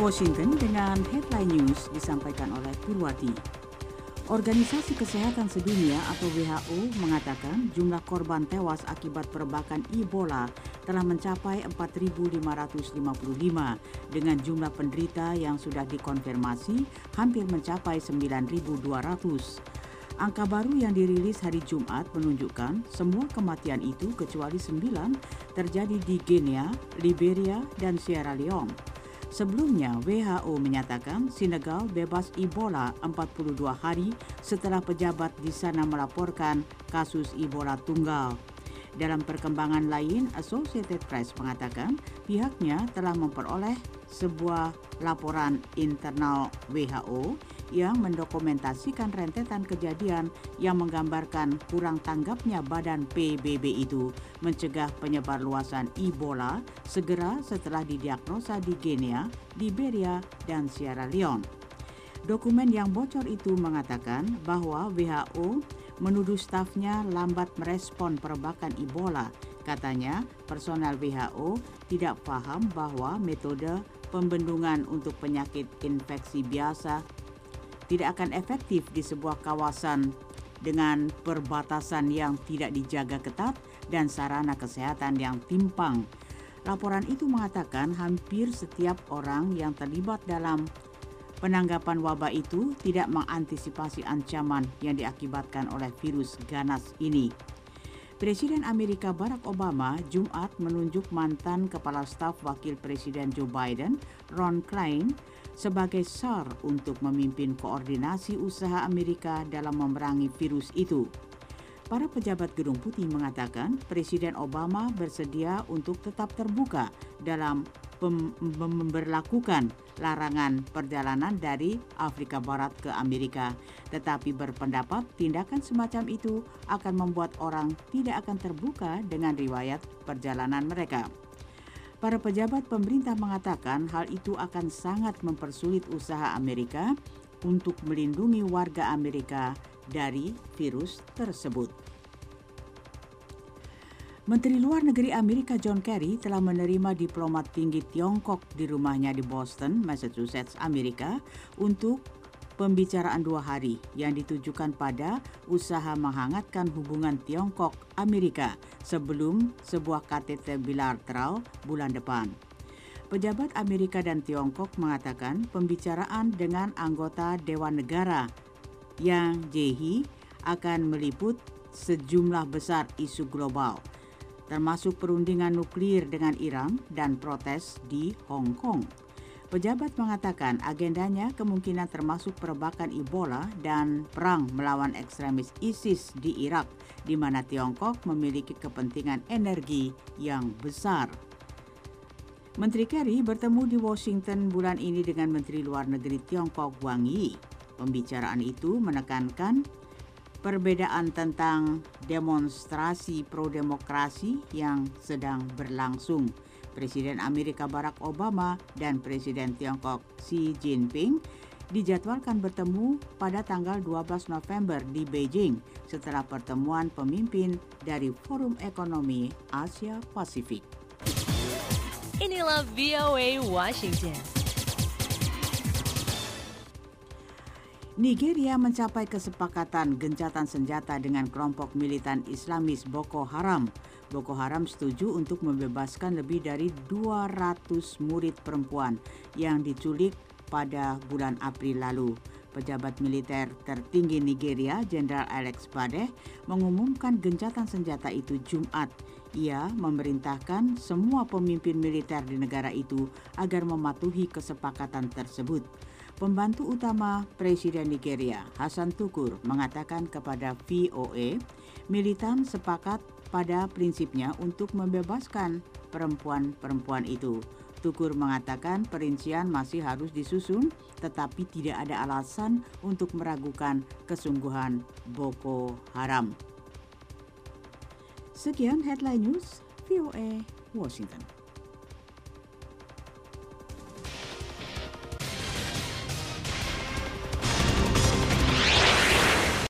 Washington dengan headline news disampaikan oleh Purwati. Organisasi Kesehatan Sedunia atau WHO mengatakan jumlah korban tewas akibat perbakan Ebola telah mencapai 4.555 dengan jumlah penderita yang sudah dikonfirmasi hampir mencapai 9.200. Angka baru yang dirilis hari Jumat menunjukkan semua kematian itu kecuali 9 terjadi di Guinea, Liberia, dan Sierra Leone. Sebelumnya, WHO menyatakan Senegal bebas Ebola 42 hari setelah pejabat di sana melaporkan kasus Ebola tunggal. Dalam perkembangan lain, Associated Press mengatakan pihaknya telah memperoleh sebuah laporan internal WHO yang mendokumentasikan rentetan kejadian yang menggambarkan kurang tanggapnya badan PBB itu mencegah penyebarluasan Ebola segera setelah didiagnosa di Guinea, Liberia, dan Sierra Leone. Dokumen yang bocor itu mengatakan bahwa WHO menuduh stafnya lambat merespon perbakan Ebola. Katanya, personel WHO tidak paham bahwa metode pembendungan untuk penyakit infeksi biasa tidak akan efektif di sebuah kawasan dengan perbatasan yang tidak dijaga ketat dan sarana kesehatan yang timpang. Laporan itu mengatakan hampir setiap orang yang terlibat dalam penanggapan wabah itu tidak mengantisipasi ancaman yang diakibatkan oleh virus ganas ini. Presiden Amerika Barack Obama Jumat menunjuk mantan Kepala Staf Wakil Presiden Joe Biden, Ron Klain, sebagai SAR untuk memimpin koordinasi usaha Amerika dalam memerangi virus itu. Para pejabat Gedung Putih mengatakan Presiden Obama bersedia untuk tetap terbuka dalam memberlakukan larangan perjalanan dari Afrika Barat ke Amerika, tetapi berpendapat tindakan semacam itu akan membuat orang tidak akan terbuka dengan riwayat perjalanan mereka. Para pejabat pemerintah mengatakan hal itu akan sangat mempersulit usaha Amerika untuk melindungi warga Amerika dari virus tersebut. Menteri Luar Negeri Amerika John Kerry telah menerima diplomat tinggi Tiongkok di rumahnya di Boston, Massachusetts, Amerika untuk pembicaraan 2 hari yang ditujukan pada usaha menghangatkan hubungan Tiongkok-Amerika sebelum sebuah KTT bilateral bulan depan. Pejabat Amerika dan Tiongkok mengatakan pembicaraan dengan anggota Dewan Negara Yang Jiehi akan meliput sejumlah besar isu global, termasuk perundingan nuklir dengan Iran dan protes di Hong Kong. Pejabat mengatakan agendanya kemungkinan termasuk perbakan Ebola dan perang melawan ekstremis ISIS di Irak, di mana Tiongkok memiliki kepentingan energi yang besar. Menteri Kerry bertemu di Washington bulan ini dengan Menteri Luar Negeri Tiongkok Wang Yi. Pembicaraan itu menekankan perbedaan tentang demonstrasi pro-demokrasi yang sedang berlangsung. Presiden Amerika Barack Obama dan Presiden Tiongkok Xi Jinping dijadwalkan bertemu pada tanggal 12 November di Beijing setelah pertemuan pemimpin dari Forum Ekonomi Asia Pasifik. Inilah VOA Washington. Nigeria mencapai kesepakatan gencatan senjata dengan kelompok militan Islamis Boko Haram. Boko Haram setuju untuk membebaskan lebih dari 200 murid perempuan yang diculik pada bulan April lalu. Pejabat militer tertinggi Nigeria, Jenderal Alex Badeh, mengumumkan gencatan senjata itu Jumat. Ia memerintahkan semua pemimpin militer di negara itu agar mematuhi kesepakatan tersebut. Pembantu utama Presiden Nigeria, Hasan Tukur, mengatakan kepada VOA, militan sepakat pada prinsipnya untuk membebaskan perempuan-perempuan itu. Tukur mengatakan perincian masih harus disusun, tetapi tidak ada alasan untuk meragukan kesungguhan Boko Haram. Sekian headline news VOA Washington.